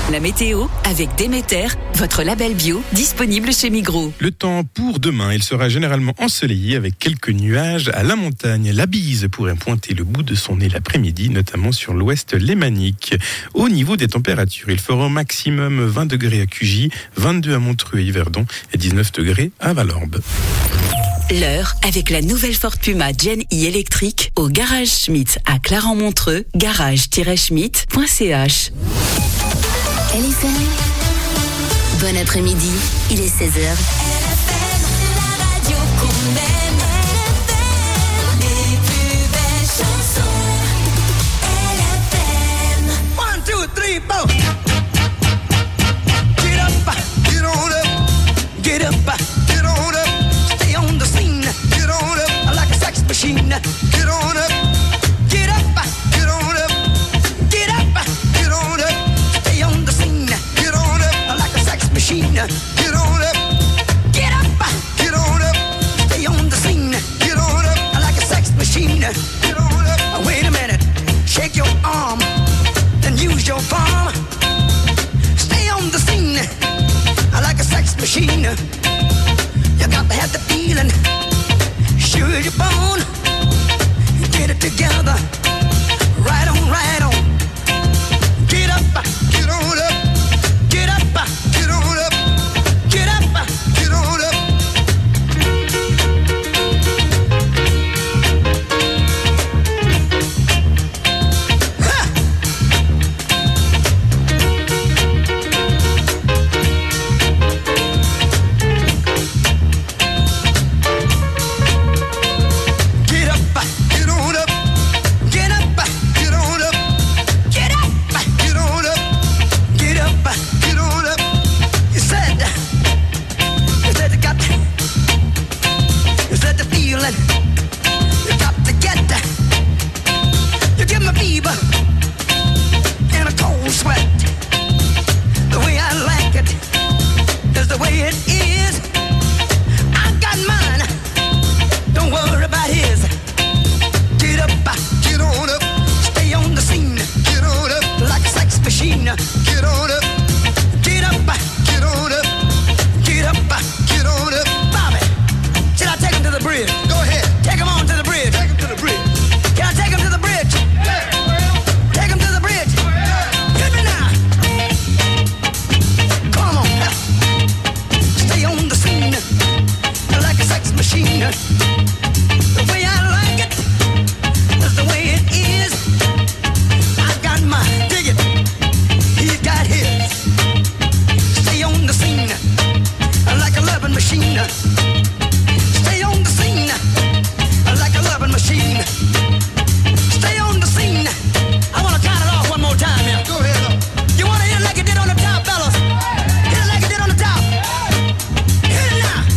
La météo avec Déméter, votre label bio disponible chez Migros. Le temps pour demain, il sera généralement ensoleillé avec quelques nuages à la montagne. La bise pourrait pointer le bout de son nez l'après-midi, notamment sur l'ouest lémanique. Au niveau des températures, il fera au maximum 20 degrés à Cugy, 22 à Montreux et Yverdon et 19 degrés à Valorbe. L'heure avec la nouvelle Ford Puma Gen E électrique au Garage Schmitt à Clarens-Montreux, garage-schmitt.ch. LFM, bon après-midi, il est 16h. LFM, la radio qu'on aime. LFM, les plus belles chansons. LFM. 1, 2, 3, 4. Get up, get on up, get up, get on up. Stay on the scene, get on up, like a sex machine. Get on up, get up, get on up, get up, get on up. Stay on the scene, get on up, like a sex machine. Get on up, get up, get on up. Stay on the scene, get on up, like a sex machine. Get on up. Wait a minute, shake your arm, then use your palm. Stay on the scene, like a sex machine. You got to have the feeling, sure as you're born. Get it together, right on, right on. Get up, get on up, get up, get on up, get up, get on up. Ha! Get up, get on up, get up, get on up, get up, get on up, get up, get on up. You said the feeling, you got to get that. You give me fever and a cold sweat. The way I like it is the way it is. I got mine. Don't worry about his. Get up, get on up, stay on the scene. Get on up, like a sex machine. Get on up, get up, get on up, get up, get on up. Bobby, should I take him to the bridge? Go ahead, take him on to the bridge. Take him to the bridge. Can I take him to the bridge? Take him to the bridge. Hit me now. Come on now. Stay on the scene, like a sex machine. The way I like it is the way it is. I got mine, dig it. He's got his. Stay on the scene, like a loving machine. Stay on the scene, like a loving machine. Stay on the scene. I want to count it off one more time here. Go ahead. You want to hit it like it did on the top, fellas? Hit it like it did on the top. Hit it now.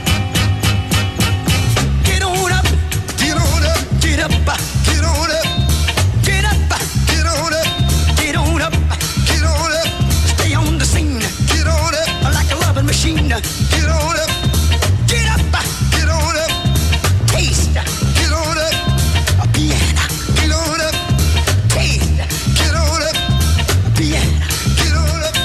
Get on up, get on up, get up, get on up, get up, get on up, get on up, get on up. Stay on the scene, get on up, like a loving machine. Get on up, get up, get on up. Taste, get on up. A piano, get on up. Taste, get on up. A piano, get on up.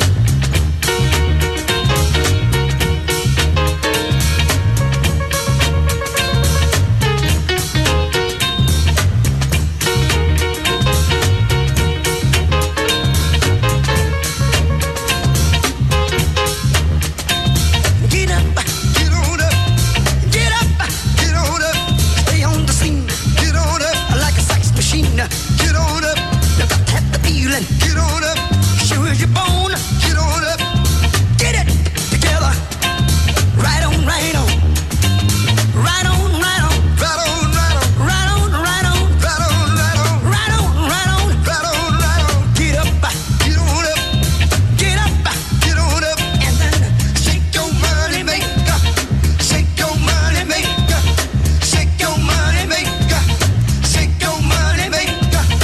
Get up, get on up, get up, get on up. Stay on the scene, get on up, like a sex machine. Get on up, you got to have the feeling. Get on up, sure as you're born. Get on up, get it together, right on, right on, right on, right on, right on, right on, right on, right on, right on, right on, right on, right on, right on, right on. Get up, get on up, get up, get on up, and then shake your money maker, shake your money maker, shake your money maker, shake your money maker.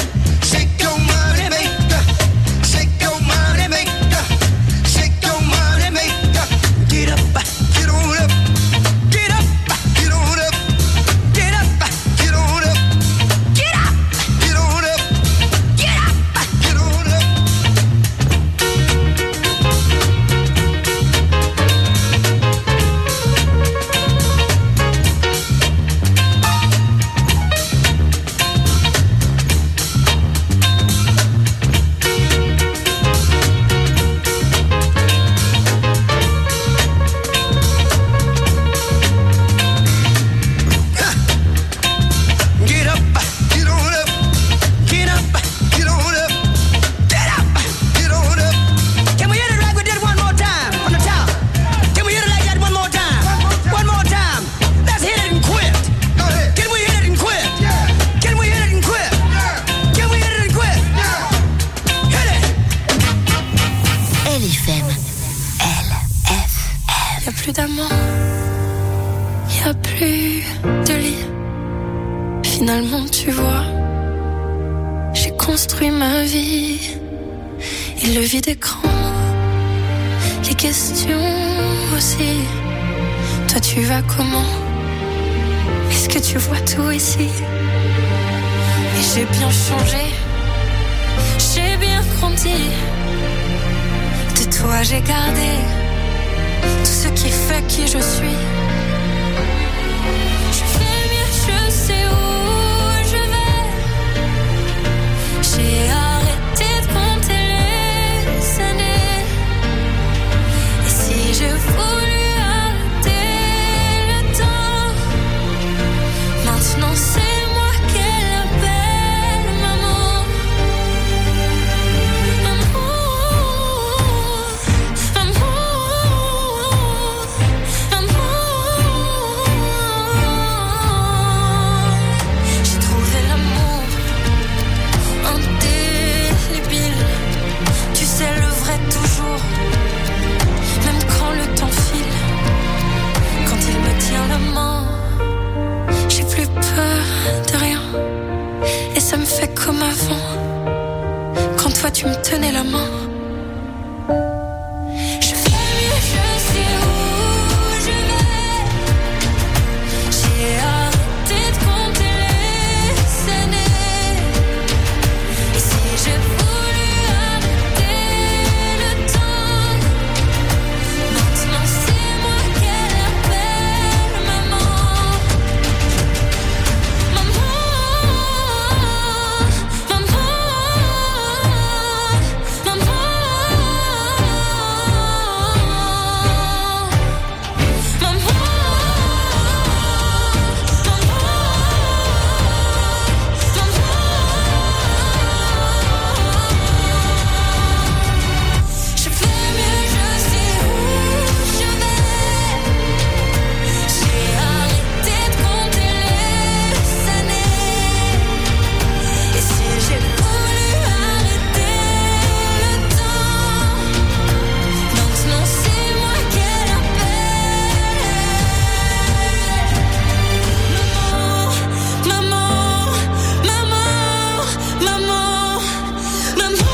plus d'amants, y a plus de lit. Finalement, tu vois, j'ai construit ma vie. Et le vide écran, les questions aussi. Toi, tu vas comment? Est-ce que tu vois tout ici? Et j'ai bien changé, j'ai bien grandi. De toi, j'ai gardé tout ce qui fait qui je suis. Je fais mieux, je sais où je vais. J'ai arrêté de compter les années. Et si je voulais arrêter le temps, maintenant c'est moi qu'elle appelle maman. J'ai trouvé l'amour indélébile. Tu sais le vrai toujours, même quand le temps file. Quand il me tient la main, j'ai plus peur de rien. Et ça me fait comme avant, quand toi tu me tenais la main. Je fais mieux, je sais où je vais. J'ai arrêté de compter les années. Et si je voulais arrêter le temps, maintenant c'est moi qu'elle appelle maman. Maman, maman, maman. Je fais mieux, je sais où je vais. J'ai arrêté de compter les années. Et si j'ai voulu arrêter le temps, maintenant c'est moi qu'elle appelle. Maman, maman, maman, maman,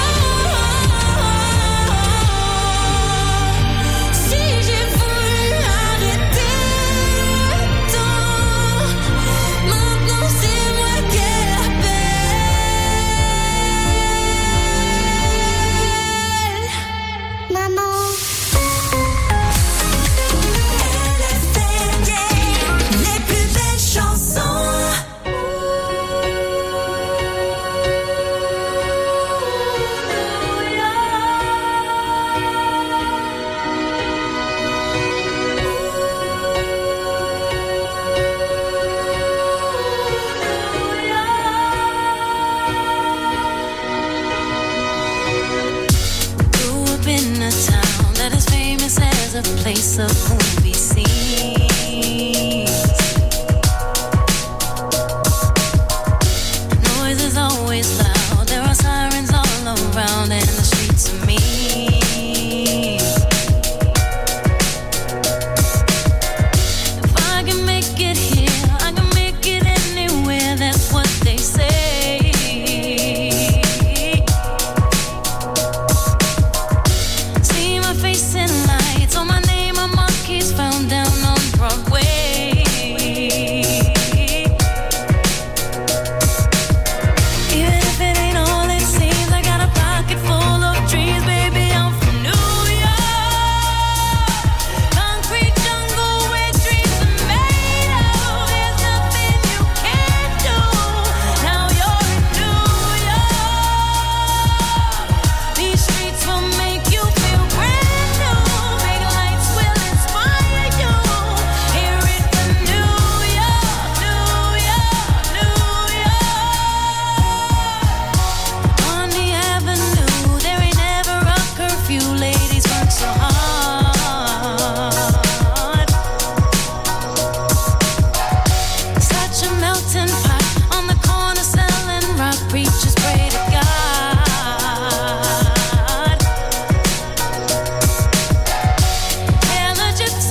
si j'ai voulu arrêter le temps, maintenant c'est moi qu'elle appelle. Maman. Les plus belles chansons. Grew up in a town that is famous as a place of movie scenes. Noise is always loud. There are sirens all around, and the streets are mean. If I can make it here, I can make it anywhere. That's what they say. See my face in lights, on my name a marquee's found down on Broadway. Even if it ain't all it seems, I got a pocket full of dreams, baby. I'm from New York, concrete jungle where dreams are made of. There's nothing you can't do. Now you're in New York. These streets will make you feel brand new. Big lights will inspire you. Hear it from New York, New York, New York. On the avenue, there ain't never a curfew. Ladies work so hard. Such a melting pot on the corner selling rock. Preachers pray to God. Yeah, the gypsy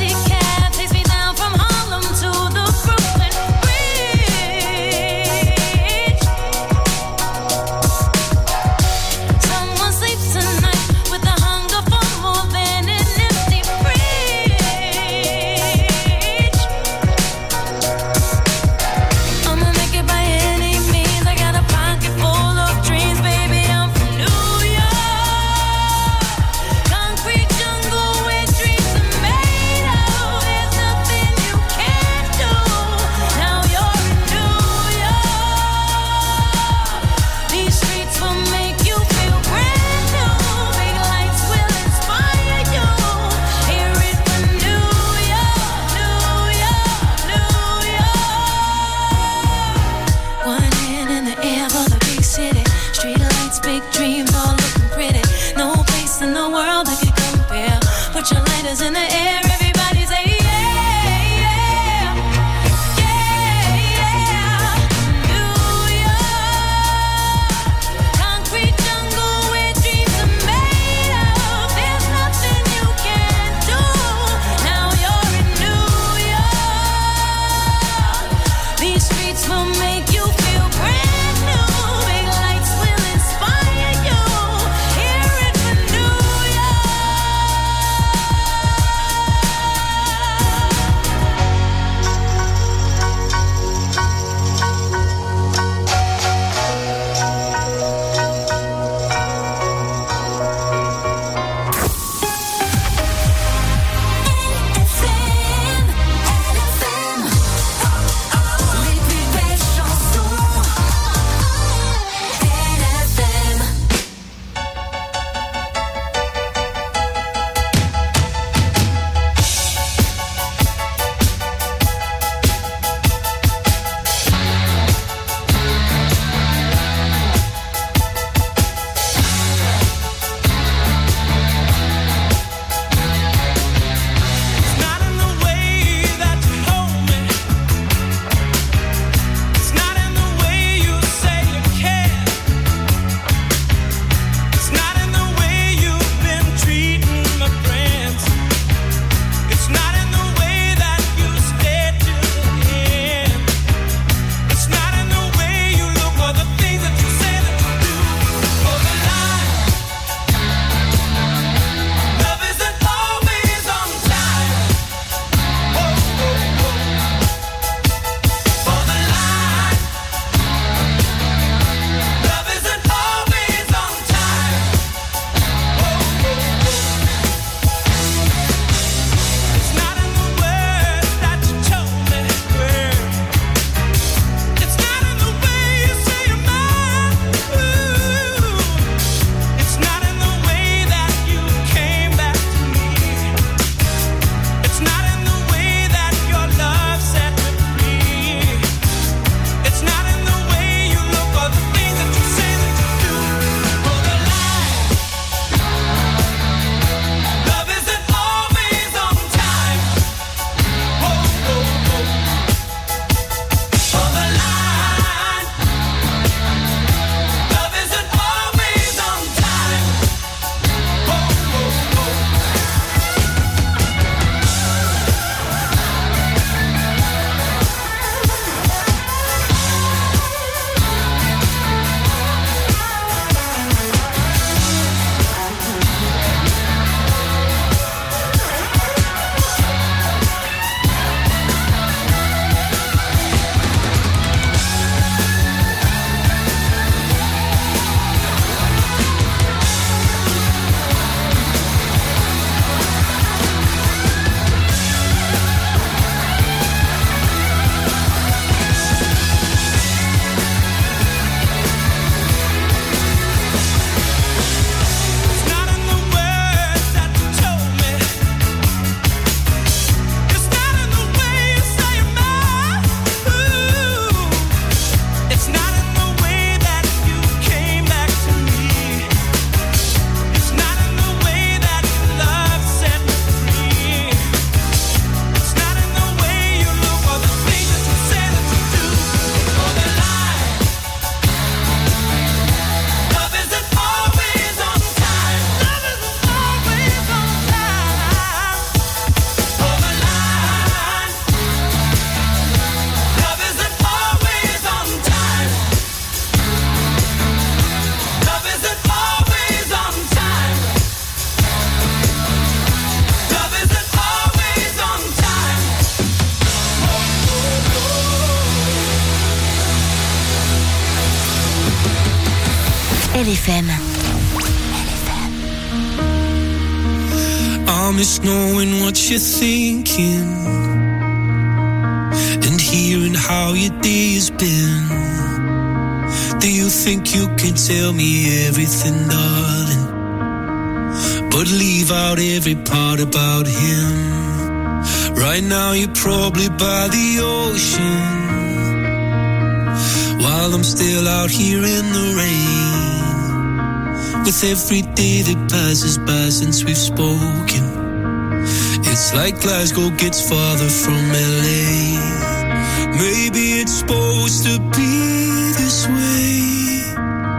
LFM. I miss knowing what you're thinking and hearing how your day has been. Do you think you can tell me everything, darling, but leave out every part about him? Right now you're probably by the ocean, while I'm still out here in the rain. With every day that passes by since we've spoken, it's like Glasgow gets farther from LA. Maybe it's supposed to be this way,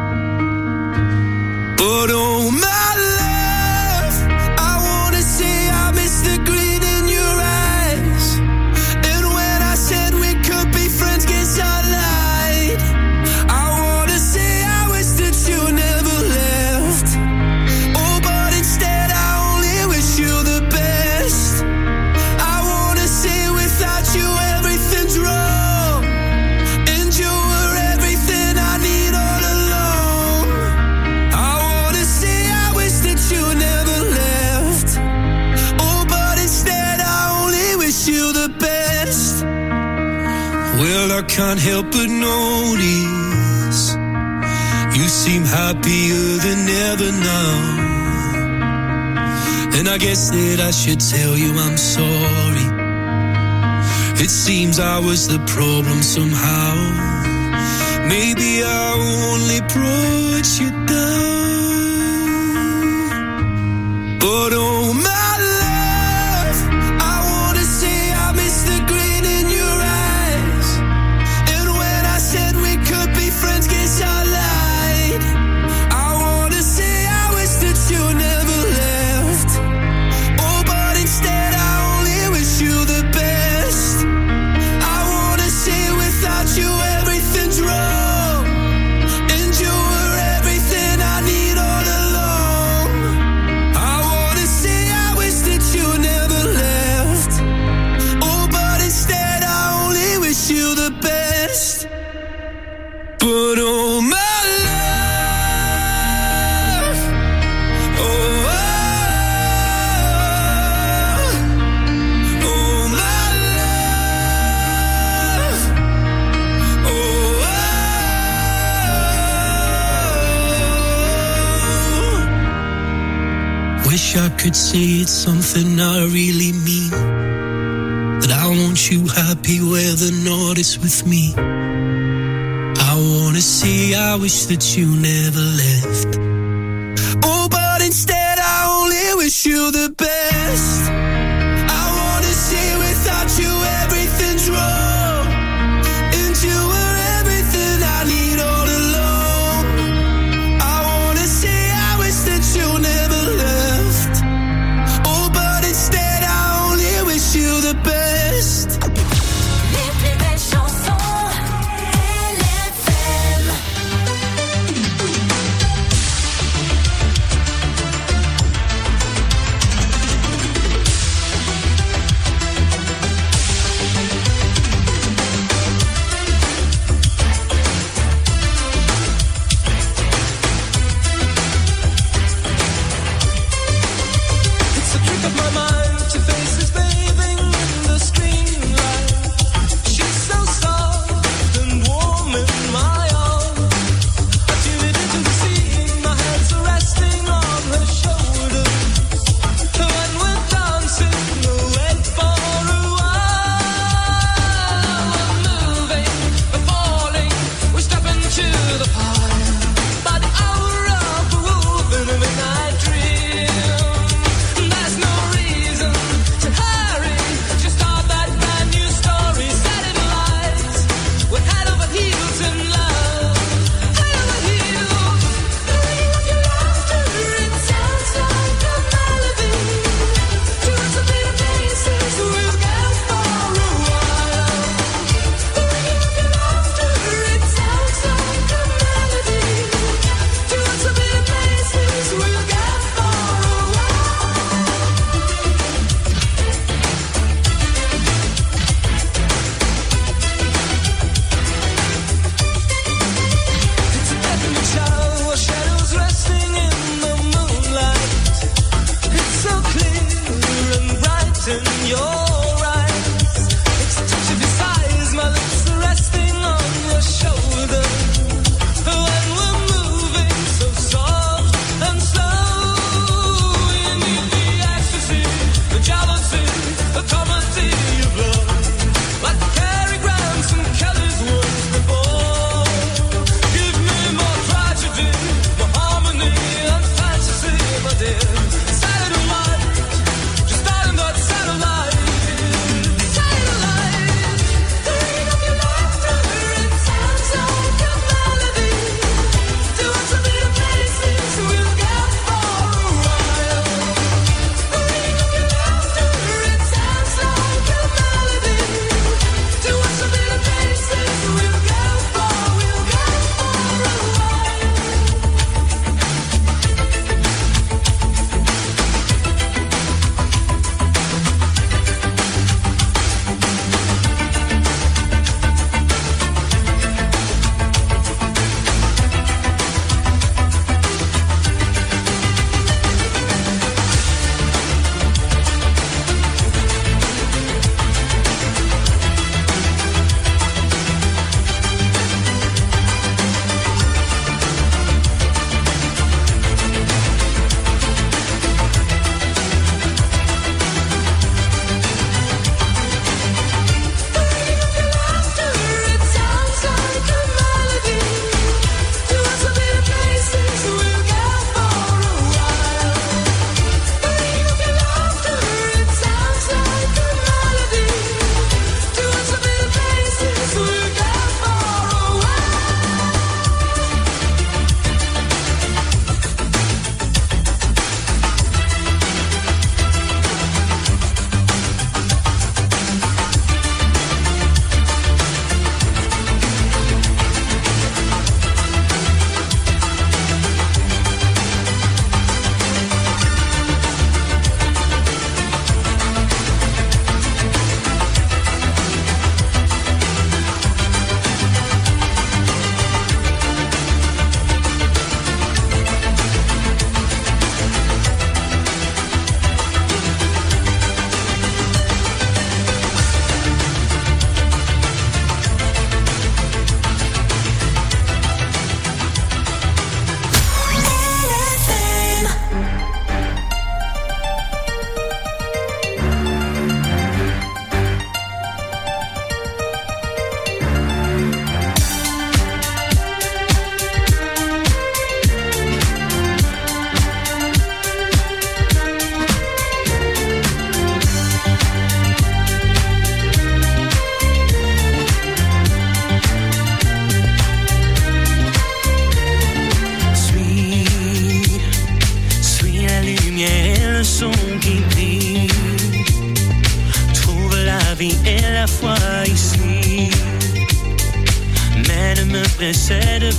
but oh my love, I wanna say I miss the green in your eyes. And when I said we could be friends, guess I lied. I wanna say I wish that you never left. Oh, but instead I only wish you the best. I wanna say without you everything's wrong, and you were everything I need all along. I wanna say I wish that you never left. Oh, but instead I only wish you the best. Well, I can't help but notice you seem happier than ever now. And I guess that I should tell you I'm sorry. It seems I was the problem somehow. Maybe I only brought you down. But oh my love, I wanna say I miss the green in your eyes. And when I said we could be friends, guess I lied. I wanna say I wish that you never left. Oh, but instead I only wish you the best. I wanna say without you everything's wrong, and you were everything I need all along. I wanna say I wish that you never left. Oh, but instead I only wish you the best. But oh my love, oh, oh my love, oh. Wish I could say it's something I really mean, that I want you happy where the north is with me. I wanna say I wish that you never left. Oh, but instead I only wish you the best. I wanna say without you everything's wrong, and you were everything I need all along. I wanna say I wish that you never left. Oh, but instead I only wish you the best. Les plus belles chansons, LFM.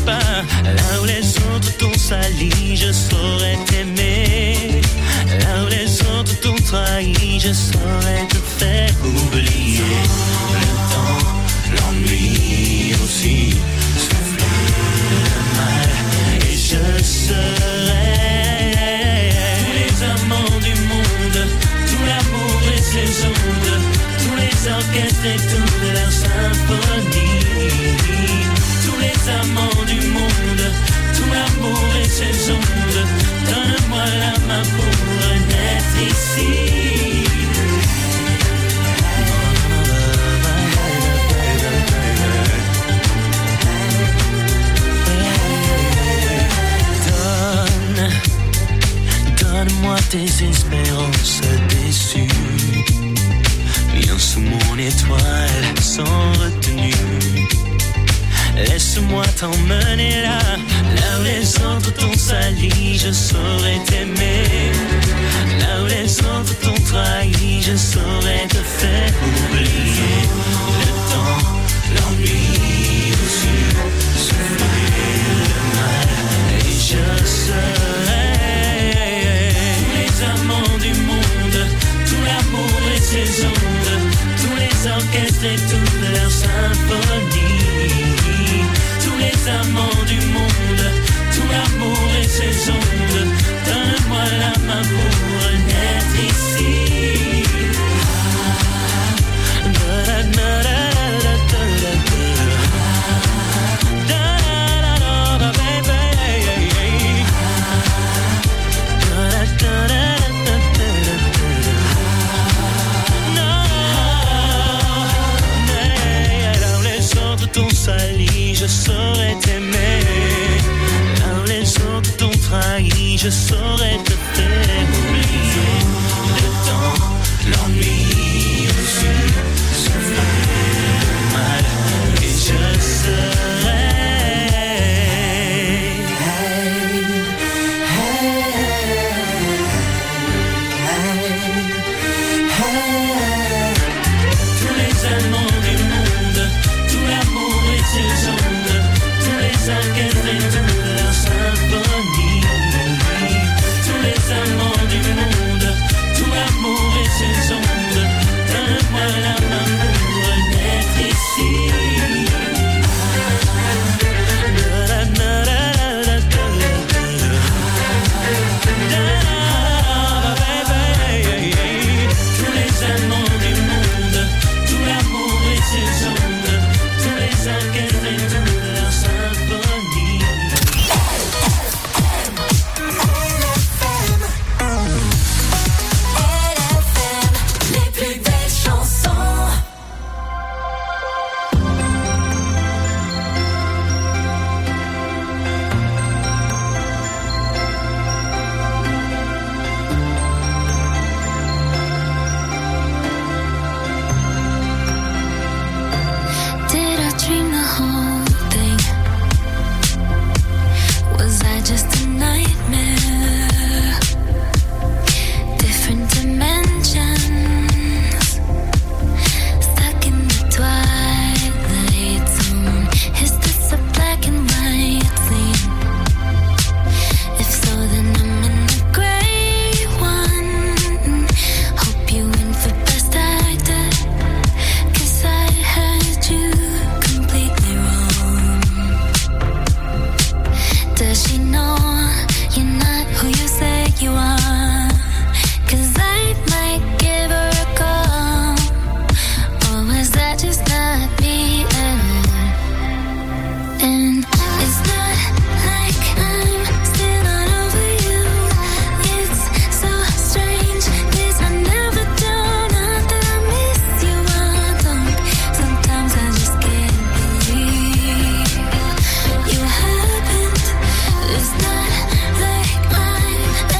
pas. Là où les autres t'ont sali, je saurais t'aimer. Là où les autres t'ont trahi, je saurais te faire oublier. Le temps, l'ennui aussi, souffler le mal. Et je serai tous les amants du monde, tout l'amour et ses ondes, tous les orchestres et toute leur symphonie. Tous les amants du monde, tout l'amour et ses ondes, donne-moi la main pour naître ici. Donne-moi tes espérances déçues. Viens sous mon étoile sans retenue. Laisse-moi t'emmener là, là où les autres t'ont sali, je saurais t'aimer. Là où les autres t'ont trahi, je saurais te faire oublier. Le temps, l'ennui aussi, souffler le mal. Et je serai tous les amants du monde, tout l'amour et ses ondes, tous les orchestres et toute leur symphonie. Tous les amants du monde, tout l'amour et ses ondes, donne-moi la main pour naître ici. Là où les autres t'ont sali, je saurais t'aimer. Là où les autres t'ont trahi, je saurais te faire oublier. Le temps, l'ennui aussi, souffler le mal. Et je serai tous les amants du monde, tout l'amour et ses ondes, tous les orchestres et toute leur symphonie. Tous les amants du monde, tout l'amour et ses ondes, donne-moi la main pour naître ici. Tous les amants du monde, tout l'amour et ses ondes, tous les orchestres et toute leur symphonie. Les plus belles chansons. Did I dream the whole thing? Was I just a nightmare? Different dimensions, stuck in the twilight zone. Is this a black and white scene? If so, then I'm in the gray one. Hope you win for best actor, 'cause I had you completely wrong. Does she know you're not who you say you are? 'Cause I might give her a call. Or was that just not me at all? And it's not like I'm still not over you. It's so strange, 'cause I never do. Not that I miss you, I don't. Sometimes I just can't believe you happened. It's not like I'm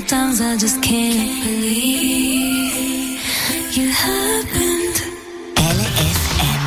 Sometimes I just can't believe you happened. LFM.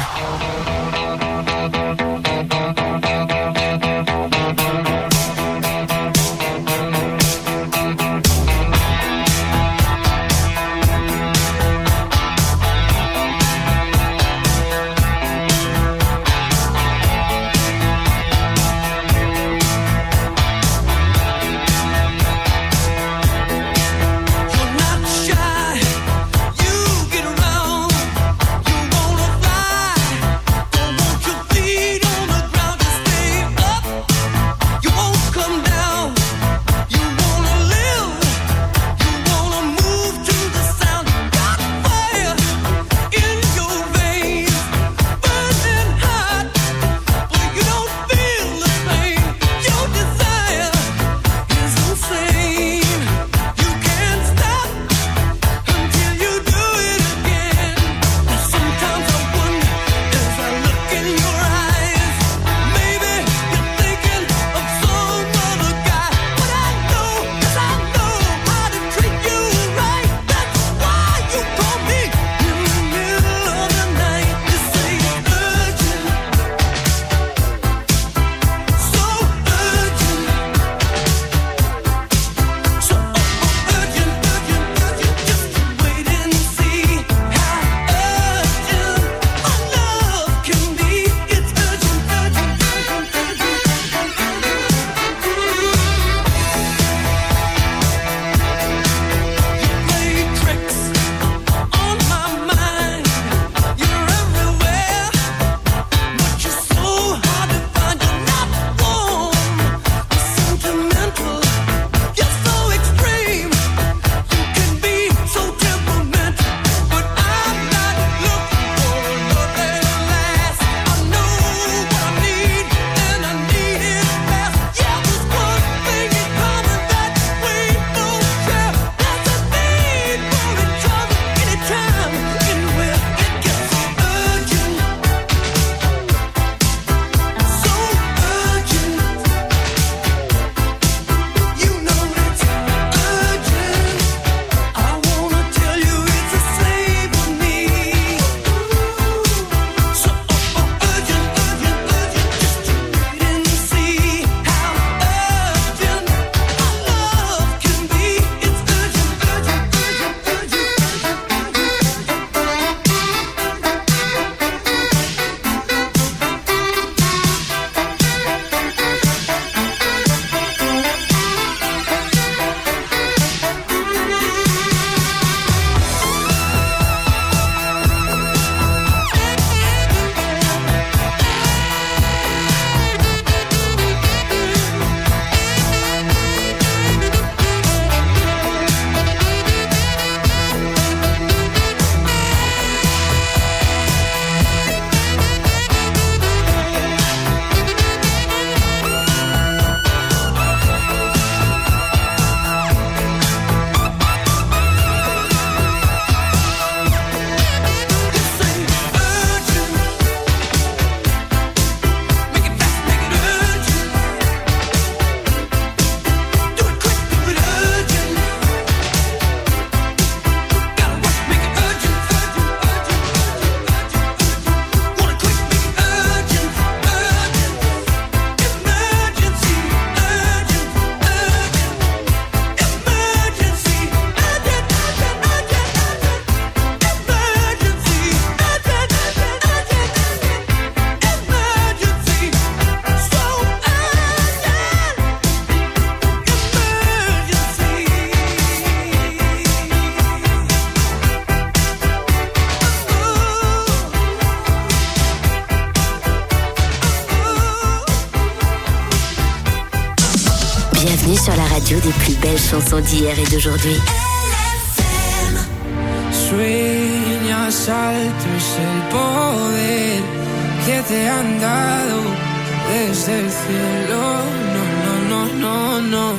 Bienvenue sur la radio des plus belles chansons d'hier et d'aujourd'hui. Sueñas alto es el poder que te han dado desde el cielo. No.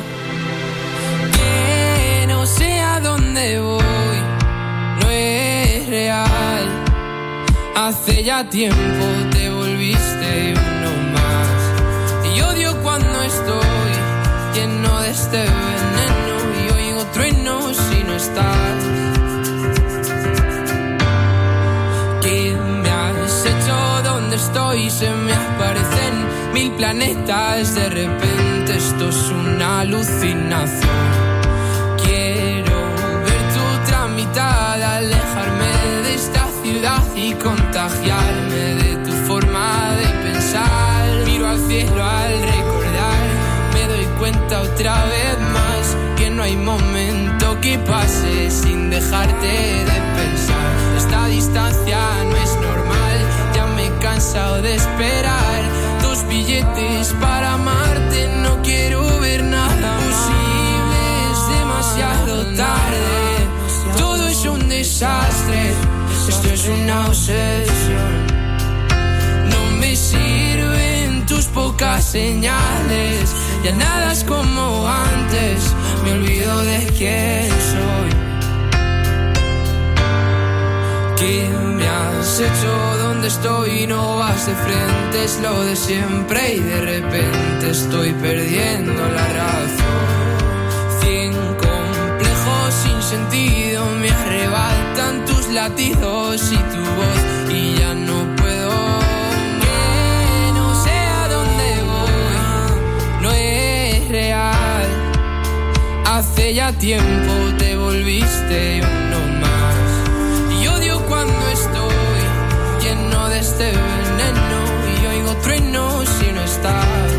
Que no sé a dónde voy, no es real. Hace ya tiempo te volviste uno más. Y odio cuando estoy lleno de este veneno y oigo trueno si no estás. ¿Qué me has hecho? ¿Dónde estoy? Se me aparecen 1000 planetas. De repente esto es una alucinación. Quiero ver tu mitad, alejarme de esta ciudad y contagiarme de tu forma de pensar. Miro al cielo al recordar, me doy cuenta otra vez más que no hay momento que pase sin dejarte de pensar. Esta distancia no es normal, ya me he cansado de esperar. 2 billetes para amarte, no quiero ver nada posible, es demasiado tarde. Todo es un desastre, esto es una obsesión. No me sirven tus pocas señales, ya nada es como antes, me olvido de quién soy. ¿Qué me has hecho? ¿Dónde estoy? No vas de frente, es lo de siempre y de repente estoy perdiendo la razón. 100 complejos sin sentido me arrebatan tus latidos y tu voz y ya no puedo. Que no sé a dónde voy, no es real. Hace ya tiempo te volviste uno más. Y odio cuando estoy lleno de este veneno y oigo truenos si no estás.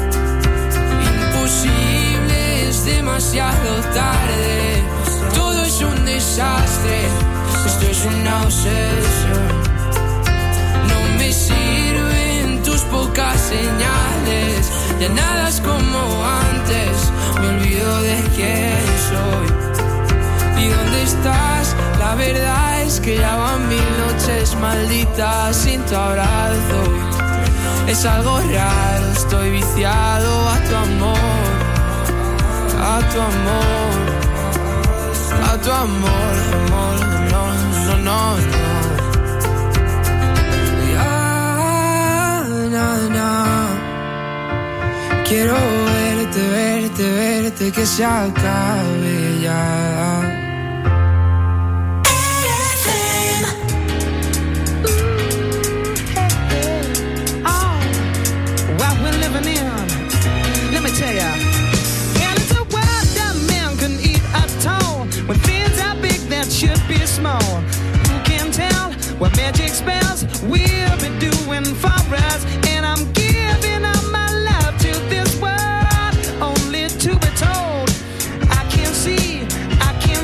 Imposible, es demasiado tarde. Todo es un desastre, esto es una obsesión. No me sirven tus pocas señales, ya nada es como antes, me olvido de quién soy. ¿Y dónde estás? La verdad es que ya van 1000 noches malditas sin tu abrazo. Es algo raro, estoy viciado a tu amor, a tu amor, a tu amor, amor, no, no, no, no. Ya, no, no. Quiero verte, verte, verte, que se acabe ya. Should be small. Who can tell what magic spells we'll be doing for us? And I'm giving all my love to this world, only to be told I can see, I can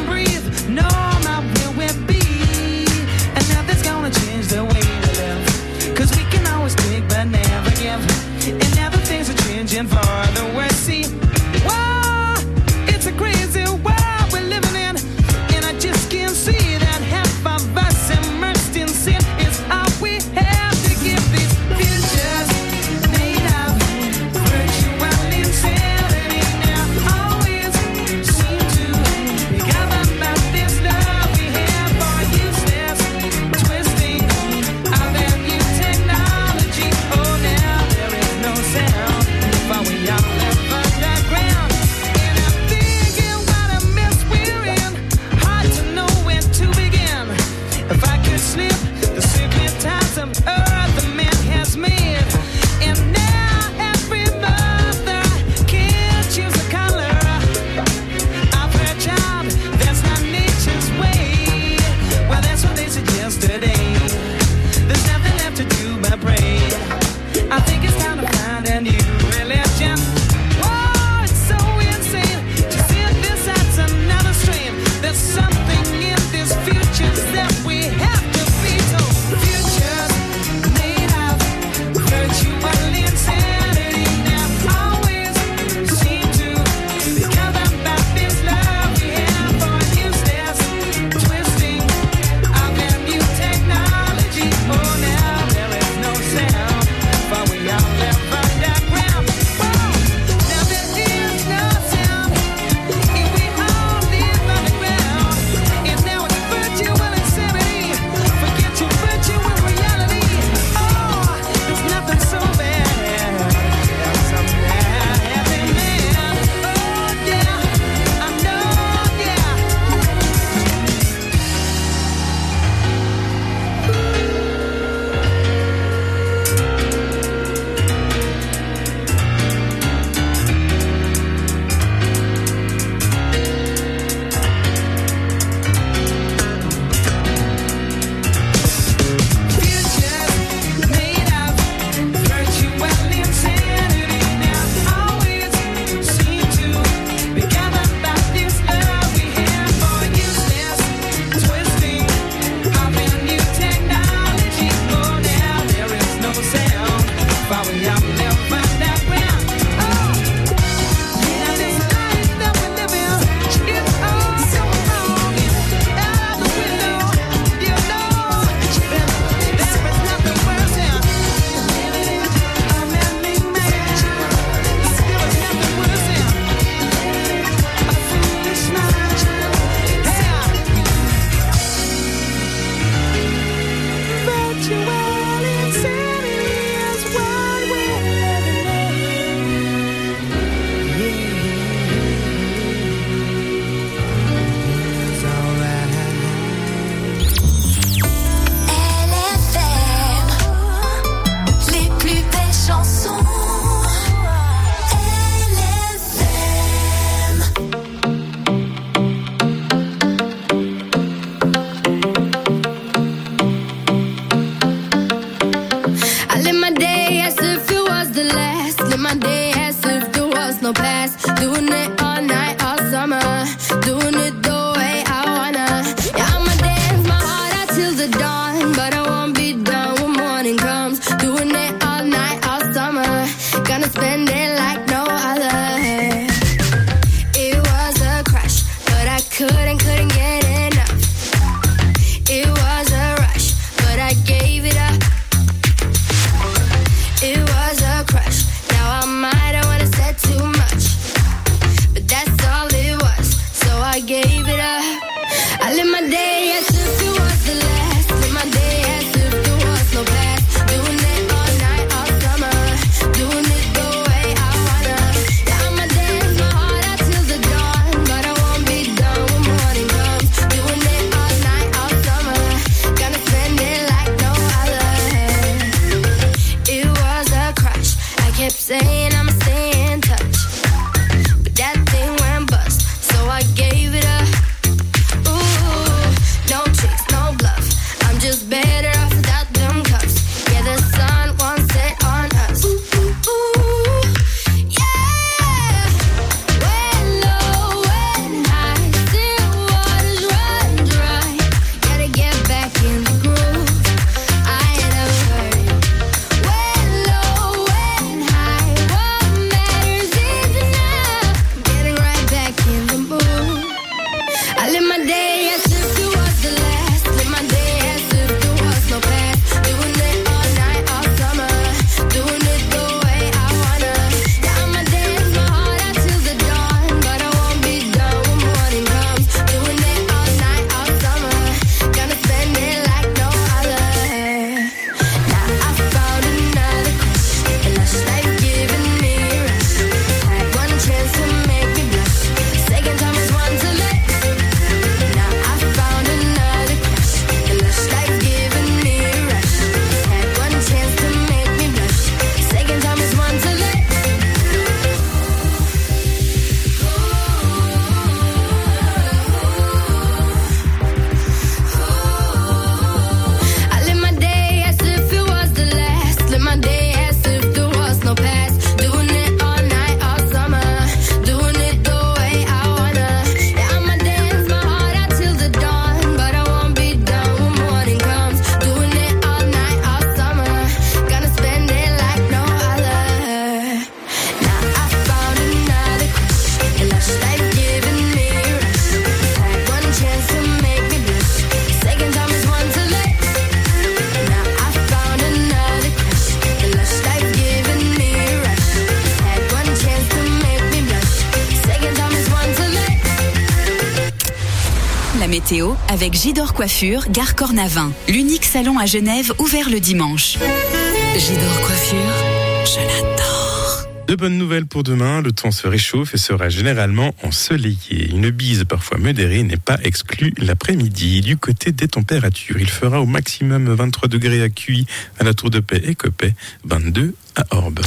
météo avec Gidor Coiffure, gare Cornavin. L'unique salon à Genève ouvert le dimanche. Gidor Coiffure, je l'adore. De bonnes nouvelles pour demain, le temps se réchauffe et sera généralement ensoleillé. Une bise parfois modérée n'est pas exclue l'après-midi. Du côté des températures, il fera au maximum 23 degrés à Cuy, à la Tour de Paix et Coppet, 22 à Orbe.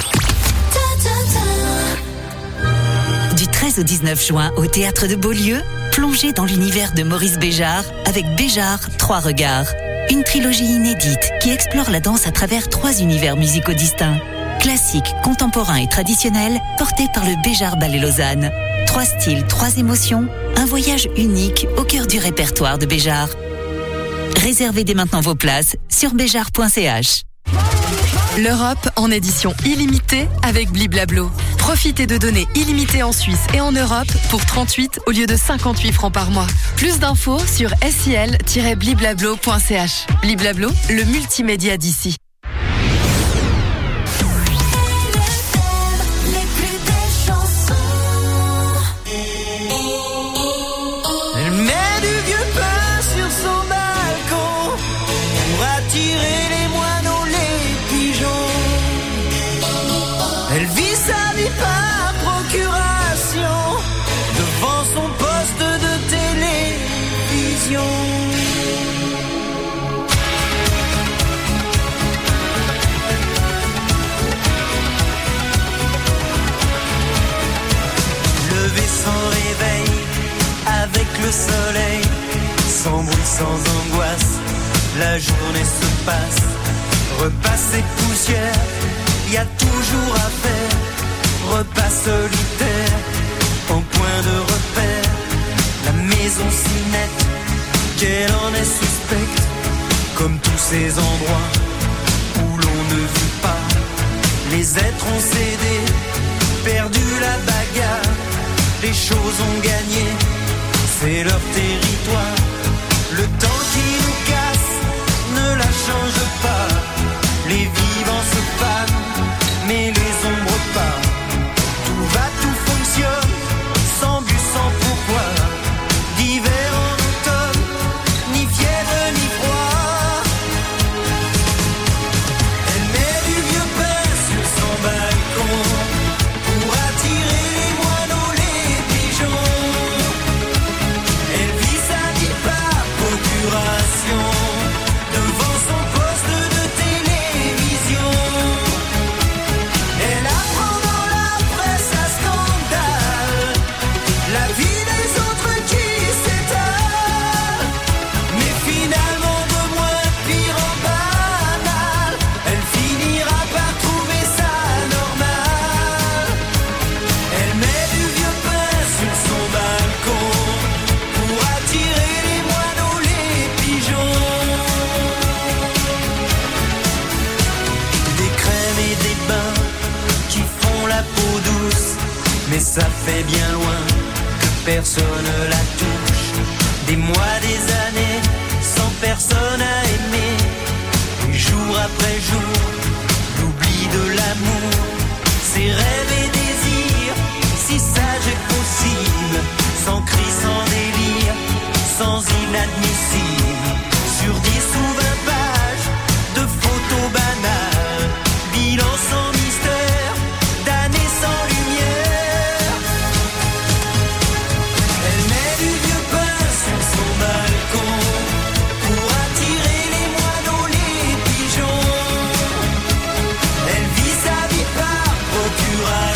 Du 13 au 19 juin, au Théâtre de Beaulieu, plongez dans l'univers de Maurice Béjart avec Béjart, 3 regards. Une trilogie inédite qui explore la danse à travers 3 univers musicaux distincts. Classique, contemporain et traditionnel, porté par le Béjart Ballet Lausanne. 3 styles, 3 émotions, un voyage unique au cœur du répertoire de Béjart. Réservez dès maintenant vos places sur béjart.ch. L'Europe en édition illimitée avec Bliblablo. Profitez de données illimitées en Suisse et en Europe pour 38 au lieu de 58 francs par mois. Plus d'infos sur sil-bliblablo.ch. Bliblablo, le multimédia d'ici. Elle met du vieux pain sur son balcon pour attirer les moineaux, les pigeons. Elle vit sa vie par procuration devant son poste de télévision. Lever sans réveil avec le soleil, sans bruit, sans angoisse, la journée se passe. Repas et poussière, y a toujours à faire. Repas solitaire, en point de repère. La maison si nette, qu'elle en est suspecte. Comme tous ces endroits où l'on ne vit pas. Les êtres ont cédé, perdu la bagarre. Les choses ont gagné, c'est leur territoire. Le temps qui nous casse ne la change pas. Les vivants se fanent, mais les ombres pas. Tout va, tout fonctionne, sans but, sans pourquoi. D'hiver en automne, ni fièvre ni froid. Elle met du vieux pain sur son balcon pour attirer les moineaux, les pigeons. Elle vit sa vie par procuration devant son poste de télévision. Elle apprend dans la presse à scandale la vie des autres qui s'étale. Mais finalement de moins pire en banal, elle finira par trouver ça normal. Elle met du vieux pain sur son balcon pour attirer les moineaux, les pigeons. Des crèmes et des bains qui font la peau douce, mais ça fait bien loin que personne la touche. Des mois, des années, sans personne à aimer. Et jour après jour, l'oubli de l'amour, ses rêves et désirs, si sage et possible, sans cri, sans délire, sans inadmissible. Sur 10 ou 20 pages de photos banales, bilan sans mystère, d'années sans lumière. Elle met du vieux pain sur son balcon pour attirer les moineaux, les pigeons. Elle vit sa vie par procuration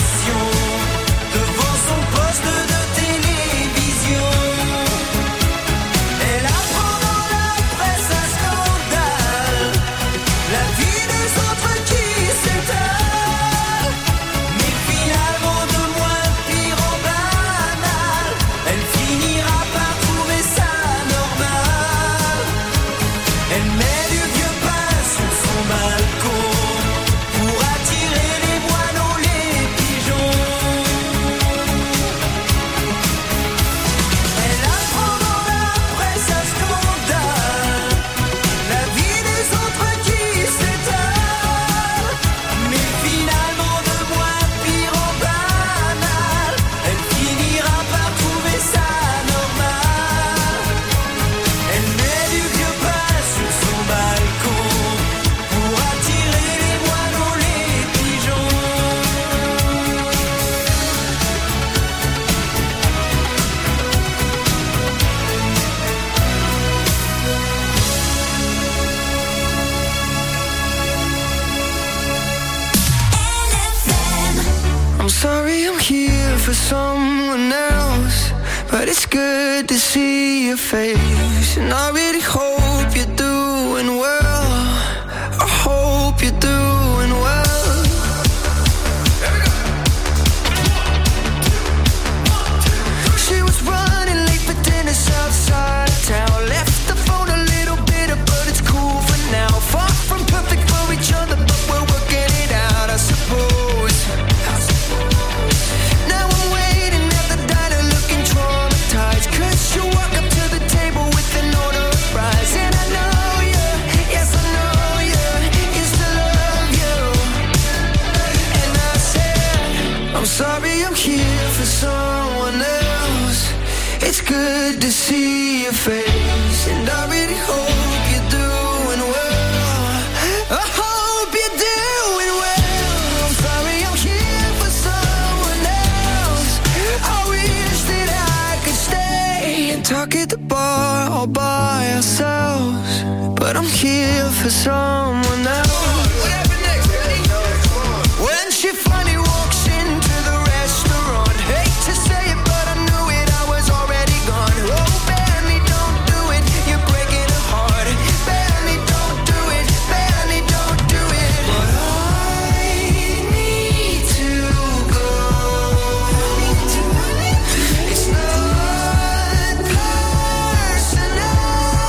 someone else, but it's good to see your face. And I really hope you're doing well. I hope you're doing well. She was running late for dinner outside town. Left the phone a little bitter, but it's cool for now. Far from perfect for each other, but we're working it out, I suppose. Now I'm waiting at the diner looking traumatized, 'cause you walk up to the table with an order of fries. And I know you, yes I know you, used to love you. And I said, I'm sorry I'm here for someone else. It's good to see your face, and I really hope you're doing well. I hope you're doing well. I'm sorry I'm here for someone else. I wish that I could stay and talk at the bar all by ourselves, but I'm here for someone else. What happened next, Eddie? When she finally walks into the restaurant, hate to say it, but I knew it, I was already gone. Oh, Benny, don't do it, you're breaking her heart. Benny, don't do it, Benny, don't do it. But I need to go. It's not personal.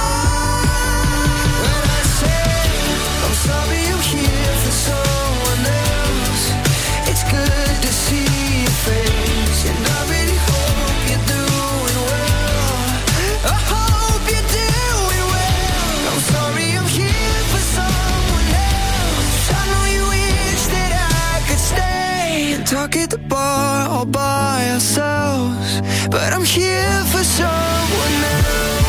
When I say I'm sorry I'm here for someone else, it's good to see your face, and I really hope you're doing well. I hope you're doing well. I'm sorry I'm here for someone else. I know you wish that I could stay and talk at the bar all by ourselves, but I'm here for someone else.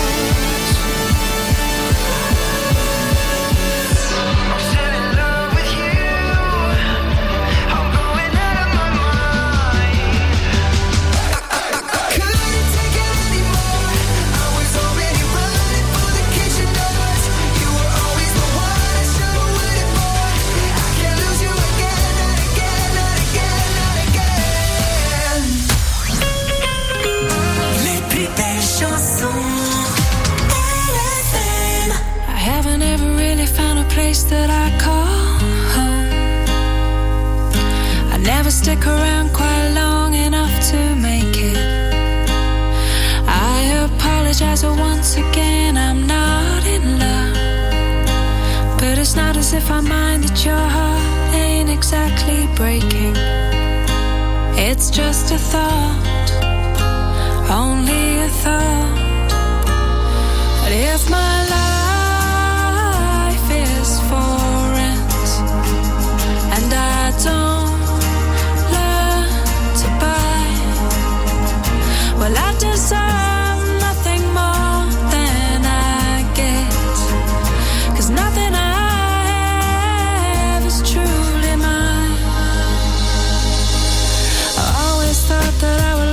I'm still in love with you. I'm going out of my mind. I couldn't take it anymore. I was already running for the kitchen doors. You were always the one I should have waited for. I can't lose you again, not again, not again, not again. Les plus belles chansons. RFM. I haven't ever really found a place that I call home. I never stick around quite long enough to make it. I apologize once again, I'm not in love. But it's not as if I mind that your heart ain't exactly breaking. It's just a thought, only a thought. But if my life is for rent and I don't learn to buy, well I deserve nothing more than I get. 'Cause nothing I have is truly mine. I always thought that I would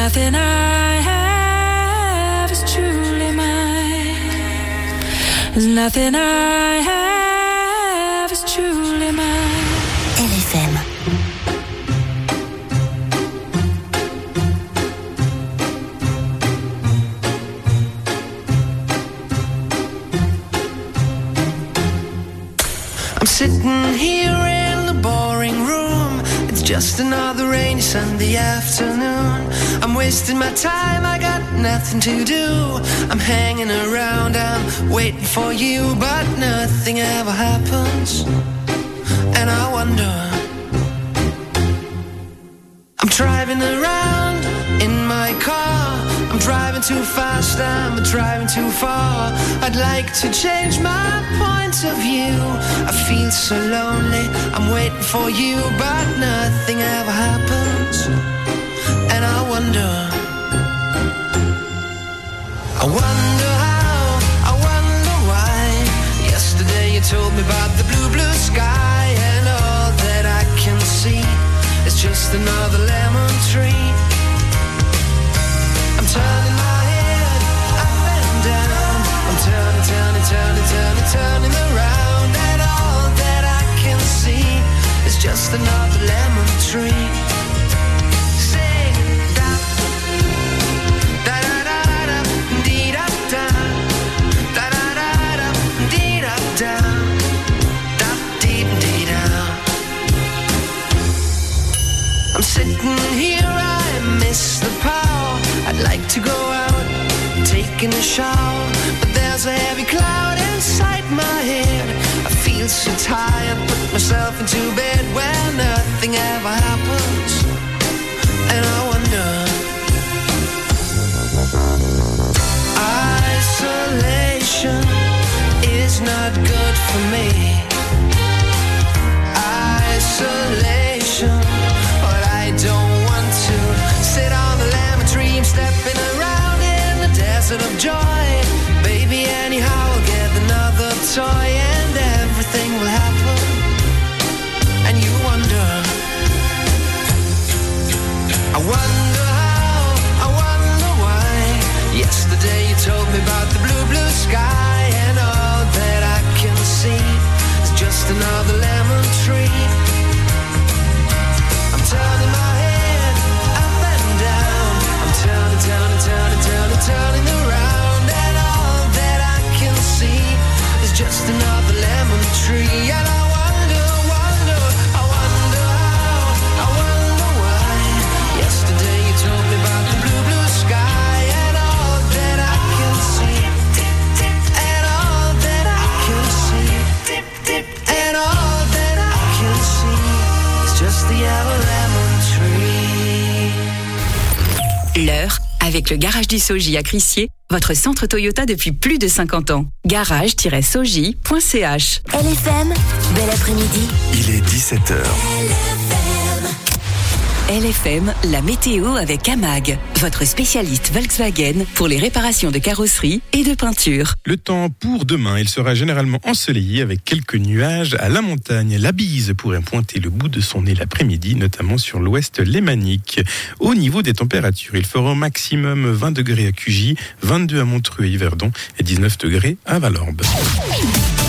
Nothing I have is truly mine. Nothing I have is truly mine. LFM. I'm sitting here in the boring room. It's just another rainy Sunday afternoon. I'm wasting my time, I got nothing to do. I'm hanging around, I'm waiting for you, but nothing ever happens. And I wonder, I'm driving around in my car. I'm driving too fast, I'm driving too far. I'd like to change my point of view. I feel so lonely, I'm waiting for you, but nothing ever happens. And I wonder how, I wonder why. Yesterday you told me about the blue, blue sky, and all that I can see is just another lemon tree. I'm turning my head up and down. I'm turning around, and all that I can see is just another lemon tree. Sing da da da da da dee da da da da da da dee da da da dee dee da. I'm sitting here, I miss the power. I'd like to go out, taking a shower, but there's a heavy cloud inside my head. I feel so tired, put myself into bed where nothing ever happens. And I wonder, isolation is not good for me. Isolation, but I don't want to sit on the lemon tree. I'm stepping around in the desert of joy. Baby, anyhow, I'll get another toy and everything will happen. And you wonder, I wonder how, I wonder why. Yesterday you told me about the blue, blue sky, and all that I can see is just another lemon tree. I'm turning my head up and down. I'm turning around, and all that I can see is just another lemon tree. And I wonder how, I wonder why. Yesterday you told me about the blue, blue sky, and all that I can see, and all that I can see, and all that I can see is just the yellow lemon tree. L'heure avec le Garage du Soji à Crissier, votre centre Toyota depuis plus de 50 ans. garage-soji.ch. LFM, bel après-midi. Il est 17h. LFM, la météo avec Amag, votre spécialiste Volkswagen pour les réparations de carrosserie et de peinture. Le temps pour demain, il sera généralement ensoleillé avec quelques nuages à la montagne. La bise pourrait pointer le bout de son nez l'après-midi, notamment sur l'ouest lémanique. Au niveau des températures, il fera au maximum 20 degrés à Cugy, 22 à Montreux et Yverdon et 19 degrés à Valorbe.